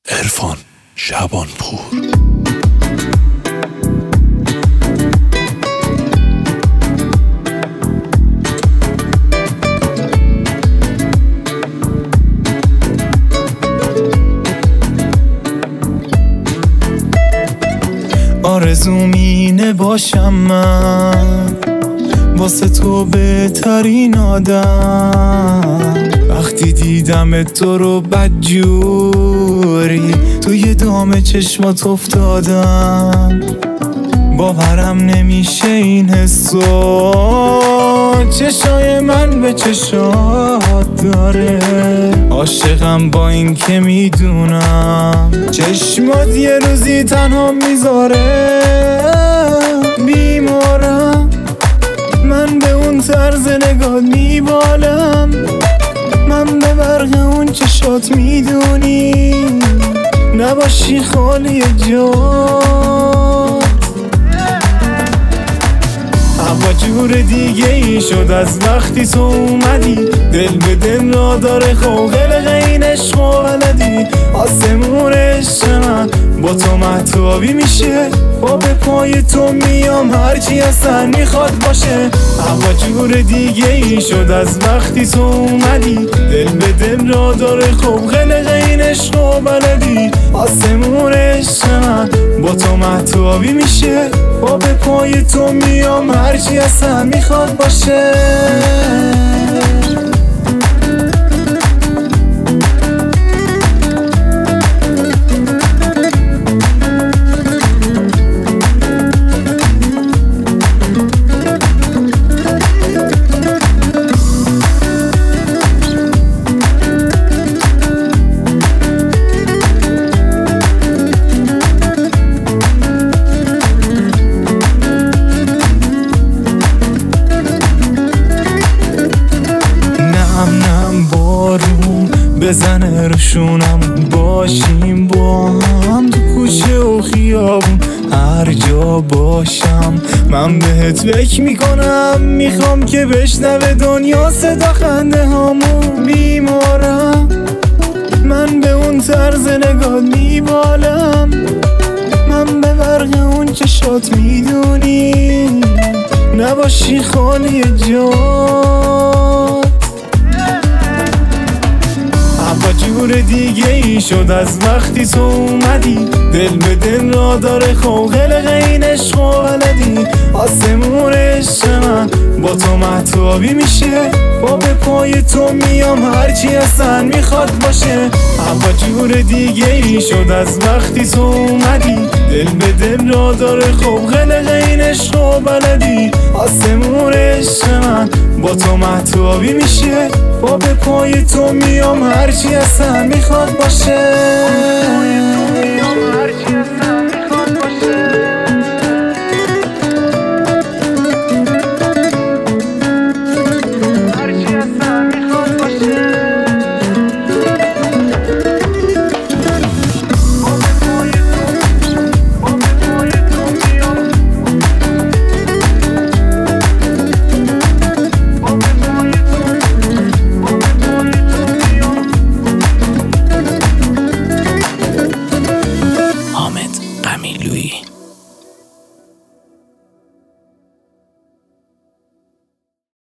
عرفان شبانپور. آرزوم اینه باشم من واسه تو بهترین آدم. وقتی دیدم تو رو بدجوری توی دام چشمات افتادم. باورم نمیشه این حسو چشای من به چشات داره. عاشقم با این که میدونم چشمات یه روزی تنها میذاره. بیمارم من به اون طرز نگات میبالم. من به برق اون چشات میدونی نباشی خالی جات. هوا جور دیگه ای شد از وقتی تو اومدی. دل به دل را داره خوغل غین عشق و بلدی. آسمون عشق من با تو مهتابی میشه. با به پای تو میام هرچی اصلا میخواد باشه. هوا جور دیگه ای شد از وقتی تو اومدی. دل به دل را داره خوغل غین عشق و بلدی. آسمون عشق من با تو مهتابی میشه. با به پای تو میام هرچی اصلا میخواد باشه. بزنه روشونم باشیم با هم تو کوچه و خیابون هر جا باشم. من بهت فکر میکنم میخوام که بشنوه دنیا صدا خنده هامون. بیمارم من به اون طرز نگات میبالم. من به برق اون چشات میدونی نباشی خالی جات. هوا جور دیگه ای شد از وقتی تو اومدی. دل به دل را داره خوغل غین عشق و بلدی. آسمون عشق من با تو مهتابی میشه. با به پای تو میام هرچی اصلا میخواد باشه. هوا جور دیگه ای شد از وقتی تو اومدی. دل به دل را داره خوغل غین عشق و بلدی. آسمون عشق من با تو مهتابی میشه. با به پای تو میام هرچی اصلا میخواد باشه.